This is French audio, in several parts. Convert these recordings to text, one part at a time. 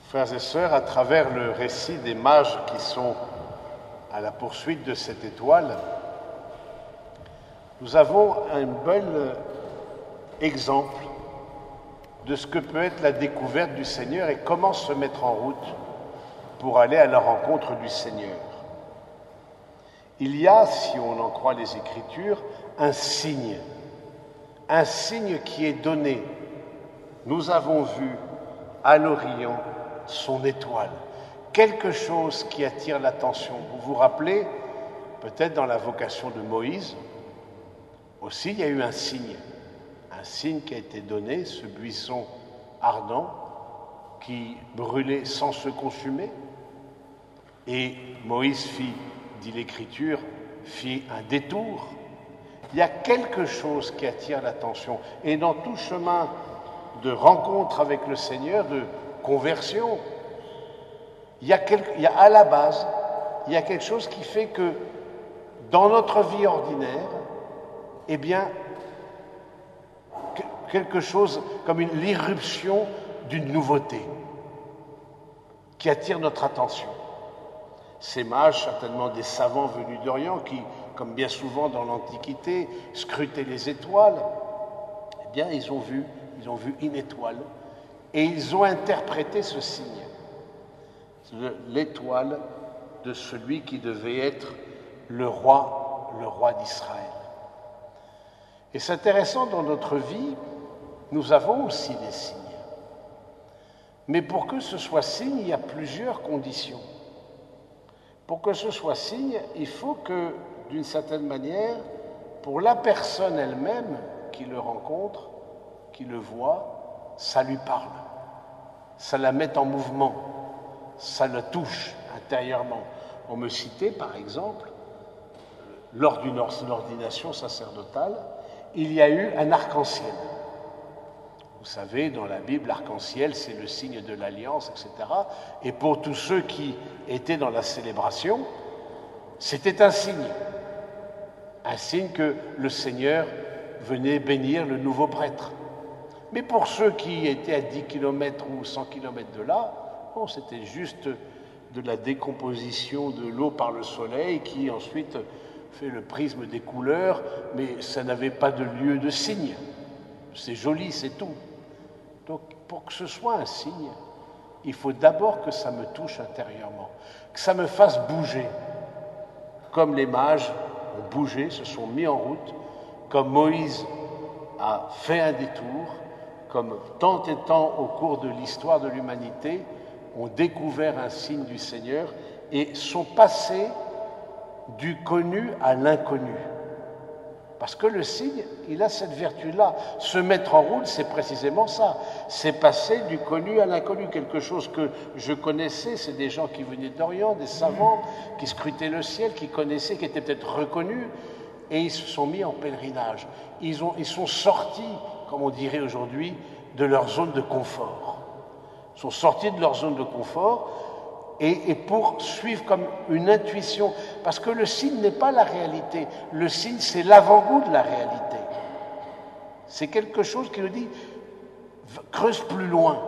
Frères et sœurs, à travers le récit des mages qui sont à la poursuite de cette étoile, nous avons un bel exemple de ce que peut être la découverte du Seigneur et comment se mettre en route pour aller à la rencontre du Seigneur. Il y a, si on en croit les Écritures, un signe qui est donné. Nous avons vu à l'Orient son étoile, quelque chose qui attire l'attention. Vous vous rappelez, peut-être dans la vocation de Moïse, aussi il y a eu un signe qui a été donné, ce buisson ardent qui brûlait sans se consumer. Et Moïse fit, dit l'Écriture, fit un détour. Il y a quelque chose qui attire l'attention. Et dans tout chemin de rencontre avec le Seigneur, de conversion, il y a à la base, il y a quelque chose qui fait que dans notre vie ordinaire, eh bien, quelque chose comme l'irruption d'une nouveauté qui attire notre attention. Ces mages, certainement des savants venus d'Orient qui, comme bien souvent dans l'Antiquité, scrutaient les étoiles, eh bien, ils ont vu une étoile et ils ont interprété ce signe, l'étoile de celui qui devait être le roi d'Israël. Et c'est intéressant, dans notre vie, nous avons aussi des signes. Mais pour que ce soit signe, il y a plusieurs conditions. Pour que ce soit signe, il faut que, d'une certaine manière, pour la personne elle-même qui le rencontre, qui le voit, ça lui parle, ça la met en mouvement, ça le touche intérieurement. On me citait, par exemple, lors d'une ordination sacerdotale, il y a eu un arc-en-ciel. Vous savez, dans la Bible, l'arc-en-ciel, c'est le signe de l'alliance, etc. Et pour tous ceux qui étaient dans la célébration, c'était un signe que le Seigneur venait bénir le nouveau prêtre. Mais pour ceux qui étaient à 10 km ou 100 km de là, bon, c'était juste de la décomposition de l'eau par le soleil qui ensuite fait le prisme des couleurs, mais ça n'avait pas de lieu de signe. C'est joli, c'est tout. Donc, pour que ce soit un signe, il faut d'abord que ça me touche intérieurement, que ça me fasse bouger. Comme les mages ont bougé, se sont mis en route, comme Moïse a fait un détour, comme tant et tant au cours de l'histoire de l'humanité ont découvert un signe du Seigneur et sont passés du connu à l'inconnu. Parce que le signe, il a cette vertu-là. Se mettre en route, c'est précisément ça. C'est passer du connu à l'inconnu. Quelque chose que je connaissais, c'est des gens qui venaient d'Orient, des savants, qui scrutaient le ciel, qui connaissaient, qui étaient peut-être reconnus, et ils se sont mis en pèlerinage. Ils sont sortis, comme on dirait aujourd'hui, de leur zone de confort. Ils sont sortis de leur zone de confort, et pour suivre comme une intuition, parce que le signe n'est pas la réalité, le signe c'est l'avant-goût de la réalité. C'est quelque chose qui nous dit, creuse plus loin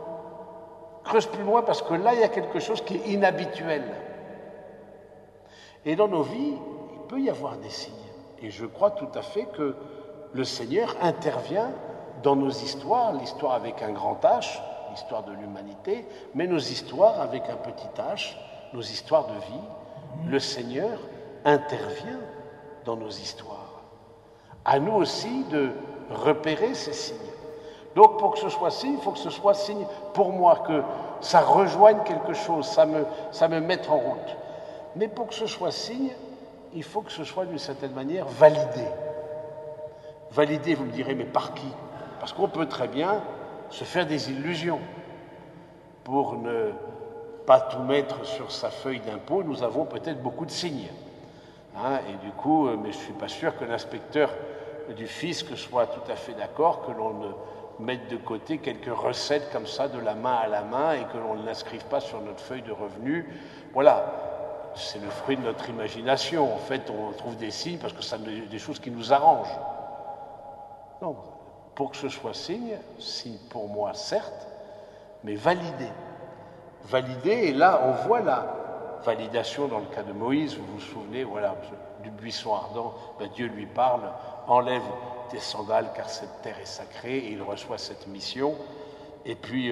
parce que là il y a quelque chose qui est inhabituel. Et dans nos vies, il peut y avoir des signes, et je crois tout à fait que le Seigneur intervient dans nos histoires, l'histoire avec un grand H, l'histoire de l'humanité, mais nos histoires avec un petit h, nos histoires de vie, le Seigneur intervient dans nos histoires. À nous aussi de repérer ces signes. Donc pour que ce soit signe, il faut que ce soit signe pour moi, que ça rejoigne quelque chose, ça me mette en route. Mais pour que ce soit signe, il faut que ce soit d'une certaine manière validé. Validé, vous me direz, mais par qui? Parce qu'on peut très bien se faire des illusions. Pour ne pas tout mettre sur sa feuille d'impôt, nous avons peut-être beaucoup de signes. Et du coup, mais je ne suis pas sûr que l'inspecteur du fisc soit tout à fait d'accord que l'on ne mette de côté quelques recettes comme ça de la main à la main et que l'on ne l'inscrive pas sur notre feuille de revenus. Voilà, c'est le fruit de notre imagination. En fait, on trouve des signes parce que ça des choses qui nous arrangent. Non, pour que ce soit signe pour moi, certes, mais validé. validé, et là on voit la validation dans le cas de Moïse, vous vous souvenez, voilà, du buisson ardent, Dieu lui parle, enlève tes sandales car cette terre est sacrée, et il reçoit cette mission, et puis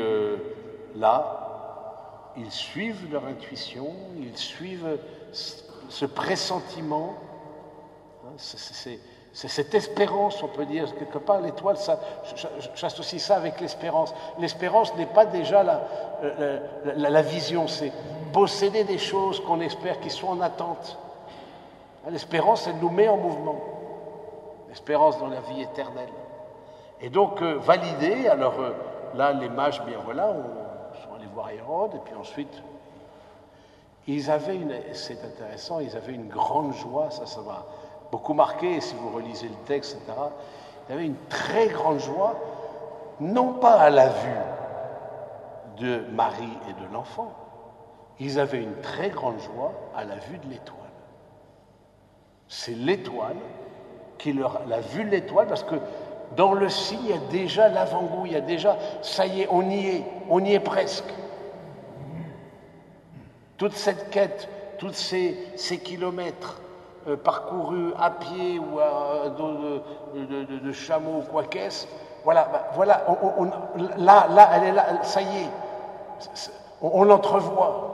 là, ils suivent leur intuition, ils suivent ce pressentiment, c'est cette espérance, on peut dire, quelque part, l'étoile, j'associe ça avec l'espérance. L'espérance n'est pas déjà la vision, c'est posséder des choses qu'on espère qui sont en attente. L'espérance, elle nous met en mouvement. L'espérance dans la vie éternelle. Et donc, valider, alors là, les mages, bien voilà, sont allés voir Hérode, et puis ensuite, ils avaient c'est intéressant, ils avaient une grande joie, ça m'a beaucoup marqué, si vous relisez le texte, etc. Ils avaient une très grande joie, non pas à la vue de Marie et de l'enfant, ils avaient une très grande joie à la vue de l'étoile. C'est l'étoile qui la vue de l'étoile, parce que dans le signe, il y a déjà l'avant-goût, il y a déjà, ça y est, on y est presque. Toute cette quête, tous ces kilomètres parcourus à pied ou à dos de chameau ou quoi qu'est-ce, voilà, là, elle est là, ça y est, on l'entrevoit.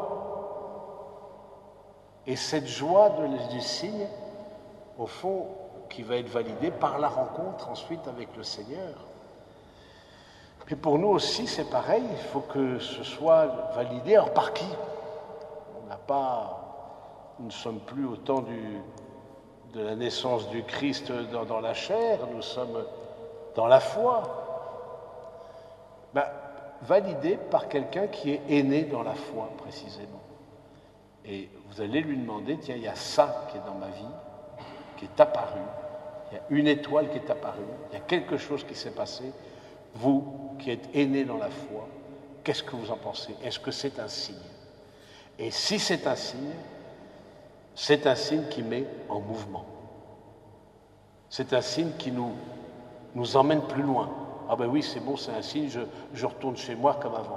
Et cette joie du signe, au fond, qui va être validée par la rencontre ensuite avec le Seigneur. Et pour nous aussi, c'est pareil, il faut que ce soit validé. Alors par qui ? Nous ne sommes plus au temps de la naissance du Christ dans la chair, nous sommes dans la foi. Validé par quelqu'un qui est aîné dans la foi, précisément. Et vous allez lui demander, tiens, il y a ça qui est dans ma vie, qui est apparu, il y a une étoile qui est apparue, il y a quelque chose qui s'est passé. Vous, qui êtes aîné dans la foi, qu'est-ce que vous en pensez ? Est-ce que c'est un signe ? Et si c'est un signe qui met en mouvement. C'est un signe qui nous emmène plus loin. Ah ben oui, c'est bon, c'est un signe, je retourne chez moi comme avant.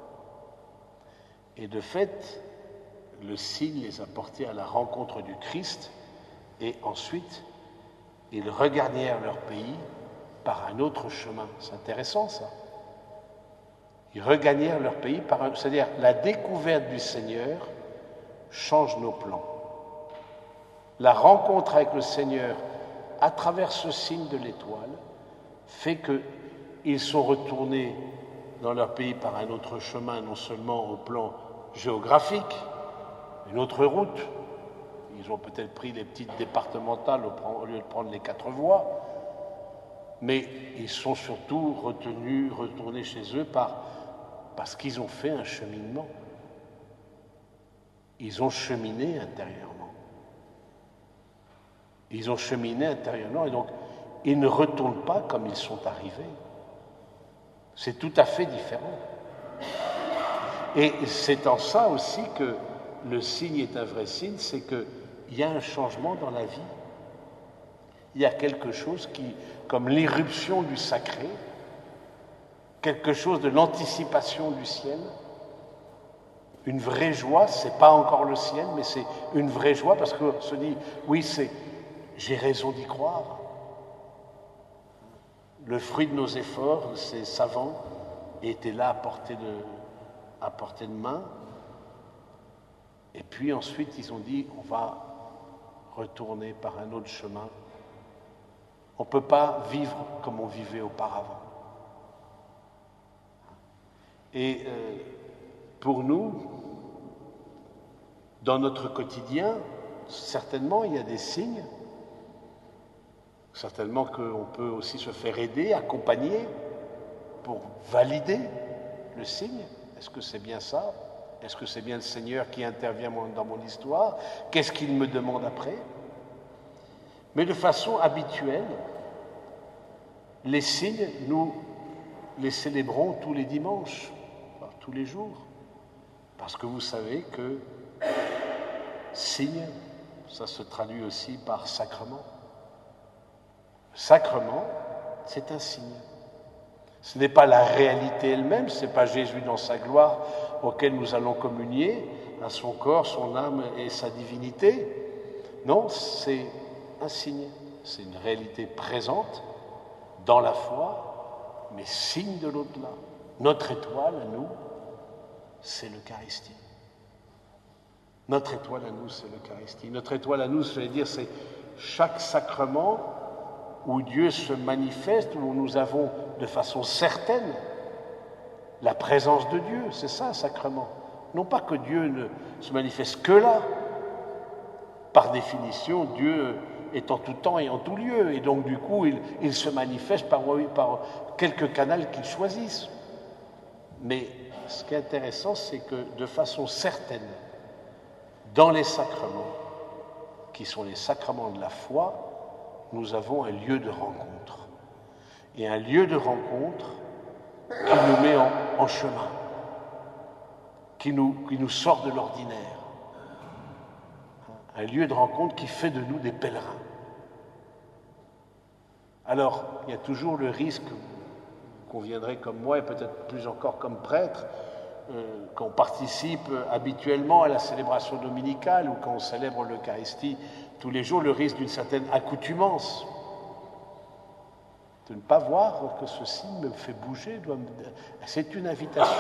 Et de fait, le signe les a portés à la rencontre du Christ, et ensuite, ils regagnèrent leur pays par un autre chemin. C'est intéressant, ça. Ils regagnèrent leur pays c'est-à-dire la découverte du Seigneur change nos plans. La rencontre avec le Seigneur à travers ce signe de l'étoile fait qu'ils sont retournés dans leur pays par un autre chemin, non seulement au plan géographique, une autre route. Ils ont peut-être pris les petites départementales au lieu de prendre les 4 voies, mais ils sont surtout retournés chez eux parce qu'ils ont fait un cheminement. Ils ont cheminé intérieurement. Ils ont cheminé intérieurement, et donc ils ne retournent pas comme ils sont arrivés. C'est tout à fait différent. Et c'est en ça aussi que le signe est un vrai signe, c'est qu'il y a un changement dans la vie. Il y a quelque chose comme l'irruption du sacré, quelque chose de l'anticipation du ciel, une vraie joie, c'est pas encore le ciel, mais c'est une vraie joie parce qu'on se dit, oui, j'ai raison d'y croire. Le fruit de nos efforts, ces savants, était là à portée de main. Et puis ensuite, ils ont dit, on va retourner par un autre chemin. On ne peut pas vivre comme on vivait auparavant. Et pour nous, dans notre quotidien, certainement, il y a des signes. Certainement qu'on peut aussi se faire aider, accompagner pour valider le signe. Est-ce que c'est bien ça ? Est-ce que c'est bien le Seigneur qui intervient dans mon histoire ? Qu'est-ce qu'il me demande après ? Mais de façon habituelle, les signes, nous les célébrons tous les dimanches, tous les jours. Parce que vous savez que signe, ça se traduit aussi par sacrement. Sacrement, c'est un signe. Ce n'est pas la réalité elle-même, ce n'est pas Jésus dans sa gloire auquel nous allons communier, à son corps, son âme et sa divinité. Non, c'est un signe, c'est une réalité présente dans la foi, mais signe de l'au-delà. Notre étoile à nous, c'est l'Eucharistie. Notre étoile à nous, c'est l'Eucharistie. Notre étoile à nous, j'allais dire, c'est chaque sacrement où Dieu se manifeste, où nous avons de façon certaine la présence de Dieu. C'est ça, un sacrement. Non pas que Dieu ne se manifeste que là. Par définition, Dieu est en tout temps et en tout lieu. Et donc, du coup, il se manifeste par quelques canaux qu'il choisisse. Mais ce qui est intéressant, c'est que de façon certaine, dans les sacrements, qui sont les sacrements de la foi, nous avons un lieu de rencontre. Et un lieu de rencontre qui nous met en chemin, qui nous sort de l'ordinaire. Un lieu de rencontre qui fait de nous des pèlerins. Alors, il y a toujours le risque, vous conviendrez comme moi, et peut-être plus encore comme prêtre, qu'on participe habituellement à la célébration dominicale ou quand on célèbre l'Eucharistie tous les jours, le risque d'une certaine accoutumance. De ne pas voir que ce signe me fait bouger. C'est une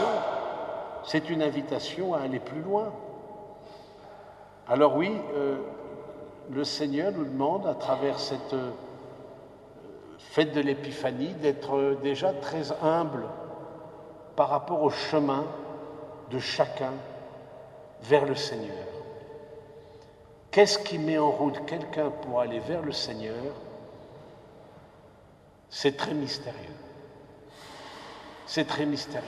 invitation à aller plus loin. Alors oui, le Seigneur nous demande, à travers cette fête de l'Épiphanie, d'être déjà très humble par rapport au chemin de chacun vers le Seigneur. Qu'est-ce qui met en route quelqu'un pour aller vers le Seigneur? C'est très mystérieux. C'est très mystérieux.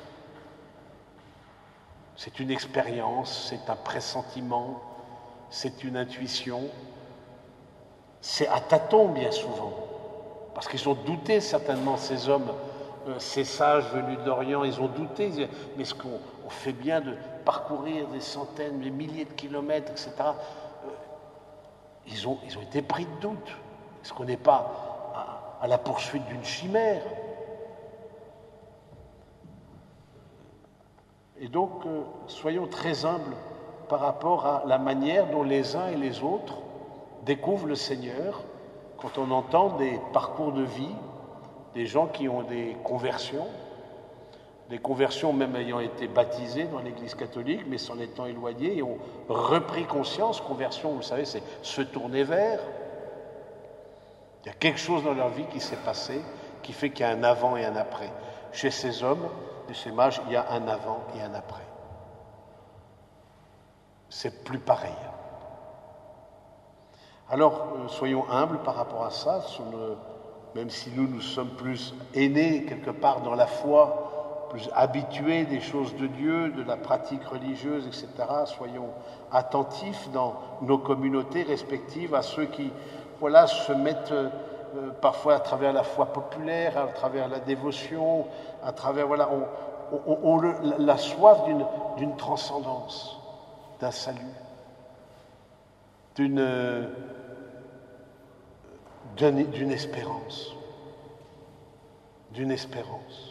C'est une expérience, c'est un pressentiment, c'est une intuition. C'est à tâtons bien souvent, parce qu'ils ont douté certainement, ces hommes, ces sages venus d'Orient, ils ont douté, mais est-ce qu'on fait bien de parcourir des centaines, des milliers de kilomètres, etc. Ils ont été pris de doute. Est-ce qu'on n'est pas à la poursuite d'une chimère? Et donc, soyons très humbles par rapport à la manière dont les uns et les autres découvrent le Seigneur quand on entend des parcours de vie, des gens qui ont des conversions même ayant été baptisés dans l'Église catholique, mais s'en étant éloignés et ont repris conscience. Conversion, vous le savez, c'est se tourner vers. Il y a quelque chose dans leur vie qui s'est passé, qui fait qu'il y a un avant et un après. Chez ces hommes, et ces mages, il y a un avant et un après. C'est plus pareil. Alors, soyons humbles par rapport à ça, même si nous sommes plus aînés quelque part dans la foi, plus habitués des choses de Dieu, de la pratique religieuse, etc. Soyons attentifs dans nos communautés respectives à ceux qui, se mettent parfois à travers la foi populaire, à travers la dévotion, à travers, ont la soif d'une transcendance, d'un salut, d'une espérance. D'une espérance.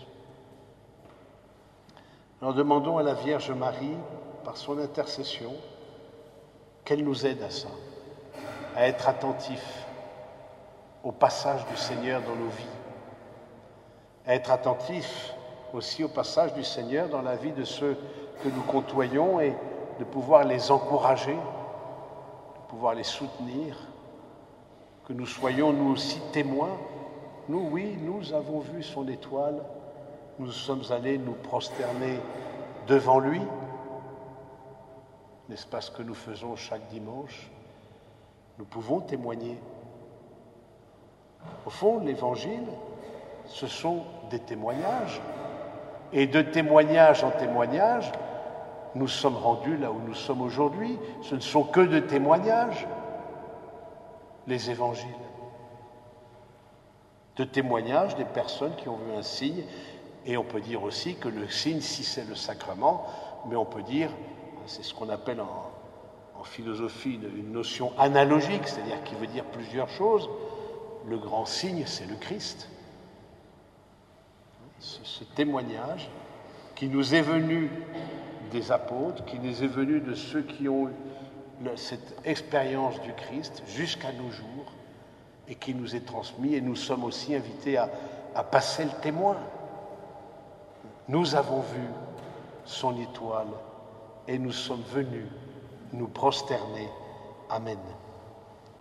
Alors demandons à la Vierge Marie, par son intercession, qu'elle nous aide à ça, à être attentifs au passage du Seigneur dans nos vies, à être attentifs aussi au passage du Seigneur dans la vie de ceux que nous côtoyons et de pouvoir les encourager, de pouvoir les soutenir, que nous soyons nous aussi témoins. Nous, oui, nous avons vu son étoile, nous sommes allés nous prosterner devant lui, n'est-ce pas ce que nous faisons chaque dimanche? Nous pouvons témoigner. Au fond, l'Évangile, ce sont des témoignages. Et de témoignage en témoignage, nous sommes rendus là où nous sommes aujourd'hui. Ce ne sont que de témoignages, les Évangiles. De témoignages des personnes qui ont vu un signe. Et on peut dire aussi que le signe, si c'est le sacrement, mais on peut dire, c'est ce qu'on appelle en philosophie une notion analogique, c'est-à-dire qui veut dire plusieurs choses. Le grand signe, c'est le Christ. Ce témoignage qui nous est venu des apôtres, qui nous est venu de ceux qui ont eu cette expérience du Christ jusqu'à nos jours et qui nous est transmis, et nous sommes aussi invités à passer le témoin. Nous avons vu son étoile et nous sommes venus nous prosterner. Amen.